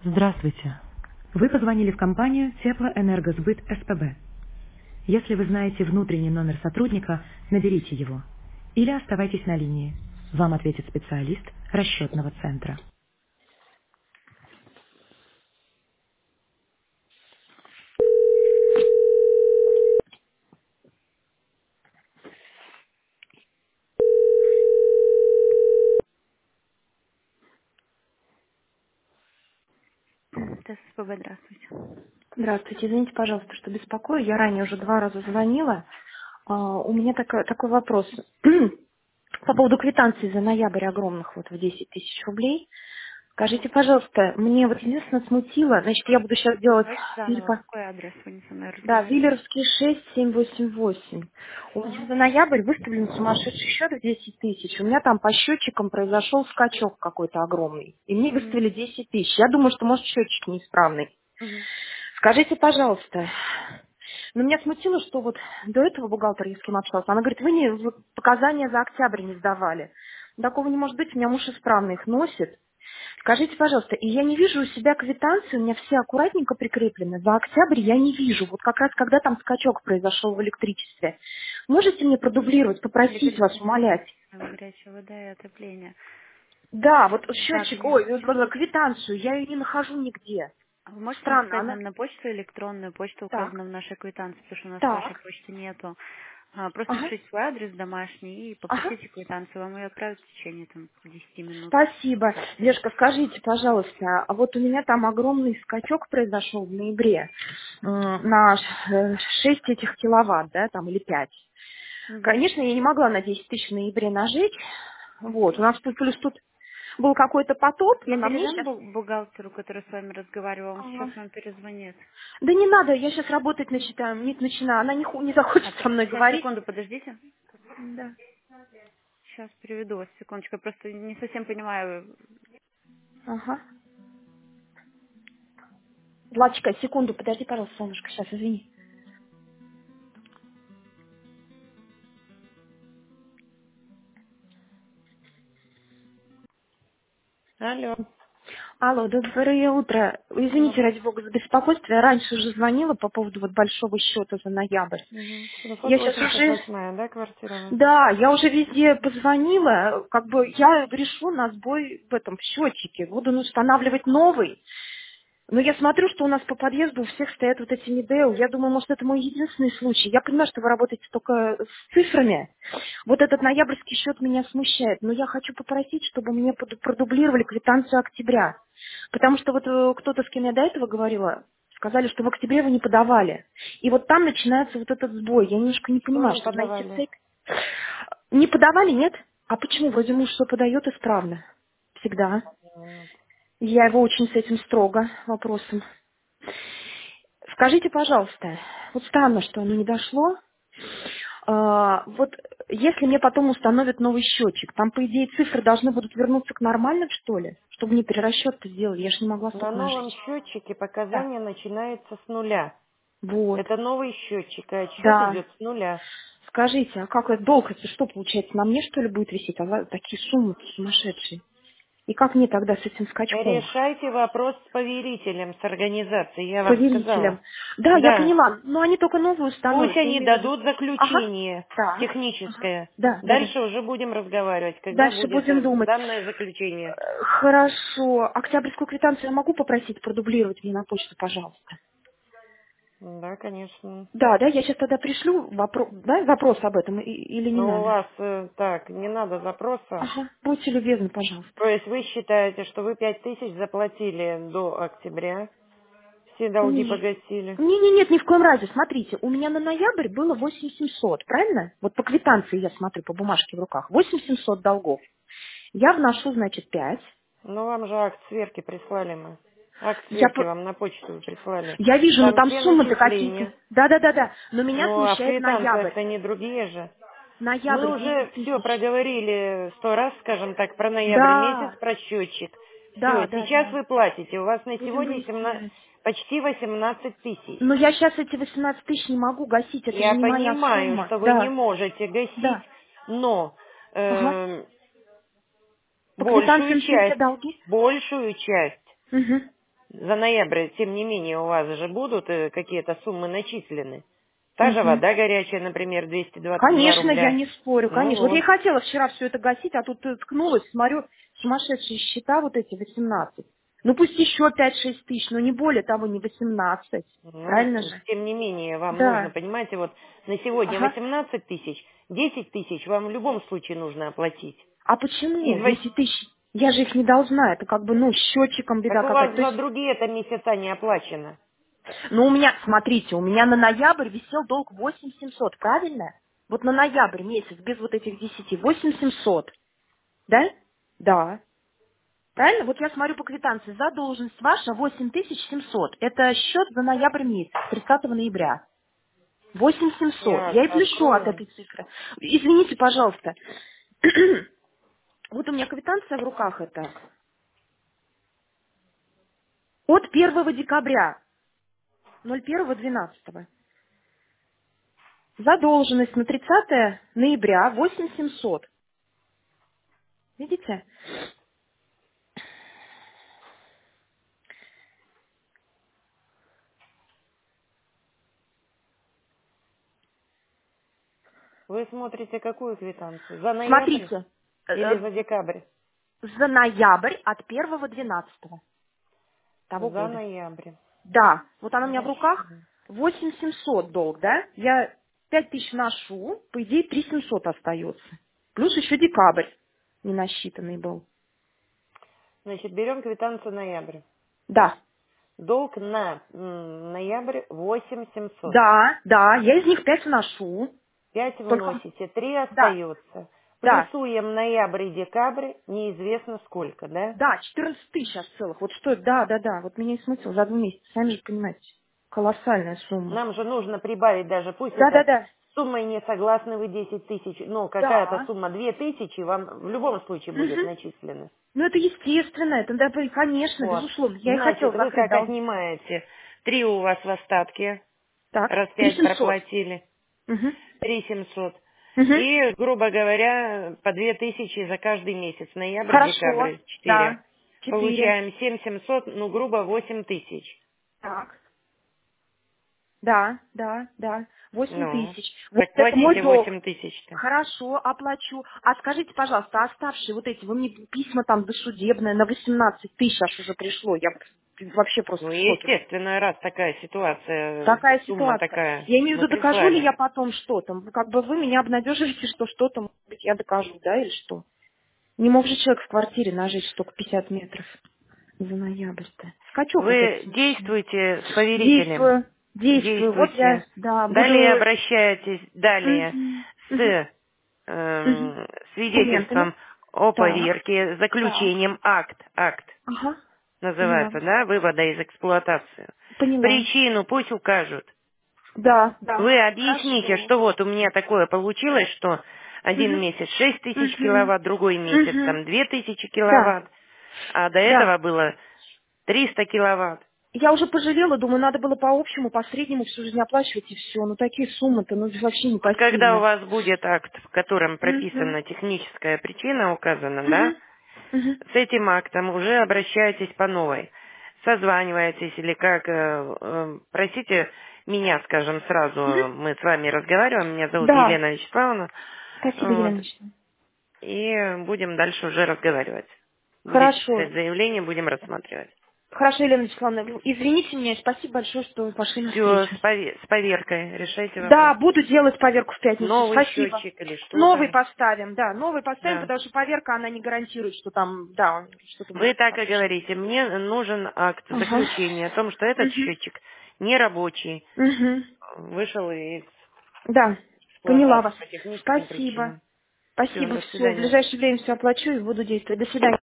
Здравствуйте. Вы позвонили в компанию Теплоэнергосбыт СПБ. Если вы знаете внутренний номер сотрудника, наберите его. Или оставайтесь на линии. Вам ответит специалист расчетного центра. ТСПБ, здравствуйте. Здравствуйте, извините, пожалуйста, что беспокою. Я ранее уже 2 раза звонила. У меня такой вопрос. По поводу квитанции за ноябрь огромных, вот в 10 тысяч рублей. Скажите, пожалуйста, мне вот единственное смутило, значит, я буду сейчас делать Давайте заново. перепо... Какой адрес вы не со мной Да, разговаривали? Виллеровский 6788. У меня за ноябрь выставлен сумасшедший счет в 10 тысяч. У меня там по счетчикам произошел скачок какой-то огромный. И мне Мгм. выставили 10 тысяч. Я думаю, что, может, счетчик неисправный. Мгм. Скажите, пожалуйста, но меня смутило, что вот до этого бухгалтер, я с кем общалась, она говорит, вы показания за октябрь не сдавали. Такого не может быть, у меня муж исправно их носит. Скажите, пожалуйста, и я не вижу у себя квитанции, у меня все аккуратненько прикреплены. За октябрь я не вижу. Вот как раз когда там скачок произошел в электричестве. Можете мне продублировать, попросить вас, умолять? Горячая вода и отопление. Да, вот Так, счетчик, ой, вот сейчас. квитанцию, я ее не нахожу нигде. А вы можете Странно, написать она... нам на почту электронную, почта Так, указана в нашей квитанции, потому что у нас вашей так, почты нету. Просто ага, пишите свой адрес домашний и ага. попросите квитанцию, вам ее отправят в течение 10 минут. Спасибо. Лешка, скажите, пожалуйста, а вот у меня там огромный скачок произошел в ноябре на 6 этих киловатт, да, там, или 5. Мгм. Конечно, я не могла на 10 тысяч в ноябре нажечь. Вот, у нас тут плюс тут был какой-то потоп, но Я на мне передам сейчас... бухгалтеру, который с вами разговаривал, он сейчас вам перезвонит. Да не надо, я сейчас работать начинаю, начинаю. Она не захочет со мной Сейчас, говорить. секунду, подождите. Да. Сейчас переведу вас, секундочку. Я просто не совсем понимаю. Ага. Златочка, секунду, подожди, пожалуйста, солнышко, сейчас, извини. Алло. Алло, доброе утро. Извините, ради бога, за беспокойство. Я раньше уже звонила по поводу вот большого счета за ноябрь. Я сейчас уже... 788, да, квартира у вас? Да, я уже везде позвонила, как бы я решу на сбой в этом счетчике. Буду устанавливать новый. Но я смотрю, что у нас по подъезду у всех стоят вот эти Медео. Я думаю, может, это мой единственный случай. Я понимаю, что вы работаете только с цифрами. Вот этот ноябрьский счет меня смущает. Но я хочу попросить, чтобы мне продублировали квитанцию октября. Потому что вот кто-то, с кем я до этого говорила, сказали, что в октябре вы не подавали. И вот там начинается вот этот сбой. Я немножко не Что понимаю, не чтобы найти подавали? цепь. Не подавали, нет? А почему? Вроде муж все подает исправно. Всегда. Я его очень с этим строго вопросом. Скажите, пожалуйста, вот странно, что оно не дошло. Вот если мне потом установят новый счетчик, там, по идее, цифры должны будут вернуться к нормальным, что ли? Чтобы мне перерасчет-то сделали. Я же не могла На столько новом нажить. счетчике Да. показания начинаются с нуля. Вот. Это новый счетчик, и отсчет Да. идет с нуля. Скажите, а как это долг, это что получается, на мне, что ли, будет висеть? Такие суммы сумасшедшие. И как мне тогда с этим скачком? Решайте вопрос с поверителем, с организацией, я вам Поверителям. сказала. Да, я Да, поняла, но они только новую пусть установят, я они имею в виду. дадут Ага. заключение Так. Ага. техническое. Да, да, да. Дальше уже будем разговаривать, когда Дальше будет будем думать. данное заключение. Хорошо. Октябрьскую квитанцию я могу попросить продублировать мне на почту, пожалуйста? Да, конечно. Да, да, я сейчас тогда пришлю вопрос об этом или не Но у надо? вас так, не надо запроса. Ага, будьте любезны, пожалуйста. То есть вы считаете, что вы 5000 заплатили до октября, все долги Не. погасили? Нет, ни в коем разе. Смотрите, у меня на ноябрь было 8700, правильно? Вот по квитанции я смотрю, по бумажке в руках. 8700 долгов. Я вношу, значит, 5. Ну, вам же акт сверки прислали мы. Акт Я, сверки по- вам на почту прислали. я вижу, ну Там там все суммы-то какие-то. начисления. Да. Но меня Ну, а в смущает ноябрь. квитанциях-то не другие же. Мы Ноябрь 10 уже все тысяч. проговорили 100 раз, скажем так, про ноябрь месяц, Да, про счетчик. Все, сейчас да. вы платите. У вас на Будем сегодня выяснять. почти 18 тысяч. Но я сейчас эти 18 тысяч не могу гасить, это же Я не моя понимаю, сумма. что вы не Да, можете гасить, да. но Ага. По большую квитанциям все те часть, долги? большую часть Угу. За ноябрь, тем не менее, у вас же будут какие-то суммы начислены. Та же Мгм. вода горячая, например, 222 Конечно, я рубля. не спорю, Ну конечно. Вот я и вот. хотела вчера все это гасить, а тут ткнулась, смотрю, сумасшедшие счета вот эти 18. Ну пусть еще 5-6 тысяч, но не более того, не 18. Ну, Правильно же? тем не менее, вам нужно, Да. понимаете, вот на сегодня Ага. 18 тысяч, 10 тысяч вам в любом случае нужно оплатить. А почему Из 8... 10 тысяч? Я же их не должна. Это как бы, ну, счетчиком Так беда у вас какая-то. То за есть, другие это месяца не оплачено. ну, у меня, смотрите, у меня на ноябрь висел долг 8700, правильно? Вот на ноябрь месяц, без вот этих 10, 8700. Да? Да. Правильно? Вот я смотрю по квитанции. Задолженность ваша 8700. Это счет за ноябрь месяц, 30 ноября. 8700. Я Я и пляшу от открою. этой цифры. Извините, пожалуйста. Вот у меня квитанция в руках это. От 1 декабря 01.12. Задолженность на 30 ноября 8700. Видите? Вы смотрите какую квитанцию? За ноябрь Смотрите. или за декабрь? За ноябрь от 1.12. того За года. ноябрь. Да, вот она у меня в руках Хорошо. 8700 долг, да? Я 5000 ношу, по идее 3700 остается. Плюс еще декабрь не насчитанный был. Значит, берем квитанцию ноябрь. Да, Долг на ноябрь 8700. да, да, я из них 5 ношу. 5 Только, вносите, 3 да, остается. да, Плюсуем ноябрь и декабрь, неизвестно сколько, да? да, 14 тысяч аж целых. Вот что, да, да, да, вот меня и смысл за 2 месяца, сами же понимаете. Колоссальная сумма. Нам же нужно прибавить даже, пусть Да, да, это да, с суммой не согласны вы 10 тысяч, но какая-то да. сумма 2000 вам в любом случае будет Мгм. начислена. Ну это естественно, это, да, конечно, Вот. безусловно. Я и Значит, хотела вы закрыть как долги. отнимаете? 3 у вас в остатке, Так, раз 5 3700. проплатили, Угу. 3700. Угу. И, грубо говоря, по 2000 за каждый месяц. Ноябрь, Хорошо, декабрь, 4. да. 4. Получаем 7700, ну, грубо 8000. Так. Да, да, да. 8 Ну, тысяч. Вот так это мой платите долг. 8000-то. Хорошо, оплачу. А скажите, пожалуйста, а оставшие вот эти, вы мне письма там досудебные на 18 тысяч аж уже пришло. Я вообще просто Ну, в шоке. естественно, раз такая ситуация, Такая сумма ситуация. такая, Я имею в мы виду, докажу ли прислали. я потом что-то? Как бы вы меня обнадеживаете, что что-то, может быть, я докажу, да, или что? Не мог же человек в квартире нажить столько 50 метров за ноябрь-то. Скачок какой-то Вы смешной. действуйте с поверителем. Действую, действую. Вот я, Действуйте. да, Далее буду обращайтесь далее мгм, мгм, с мгм. свидетельством Документами. о Так, поверке, так. заключением акт Ага, поняла называется, вас. да, вывода из эксплуатации. Поняла. Причину пусть укажут. Да, да. Вы объясните, Хорошо. что вот у меня такое получилось, что один Мгм, месяц 6000 мгм, киловатт, другой месяц мгм. там 2000 Да, киловатт, а до да. этого было 300 киловатт. Я уже пожалела, думаю, надо было по общему, по среднему всю жизнь оплачивать и все. Ну такие суммы-то, ну вообще Вот когда у непосильно. вас будет акт, в котором Мгм, прописана техническая причина указана, да, мгм, мгм, с этим актом уже обращаетесь по новой. Созваниваетесь или как, просите меня, скажем, сразу, мгм. мы с вами разговариваем, меня зовут Да. Елена Вячеславовна, Спасибо, вот, Елена Ильинична. и будем дальше уже разговаривать. Будете Хорошо. писать заявление, будем рассматривать. Хорошо, Елена Вячеславовна, извините меня, спасибо большое, что вы пошли Все, навстречу. с поверкой решайте Да, вопрос. буду делать поверку в пятницу. Новый Спасибо. счетчик или что Новый там, поставим, да, новый поставим, да. потому что поверка, она не гарантирует, что там, да, что-то Вы будет так и обычно. говорите, мне нужен акт Ага. заключения о том, что этот Угу. счетчик нерабочий, Угу. вышел из Да, поняла эксплуатации вас. по техническим Спасибо. причинам. Все, Спасибо, до все. В свидания. ближайшее время все оплачу и буду действовать. До свидания.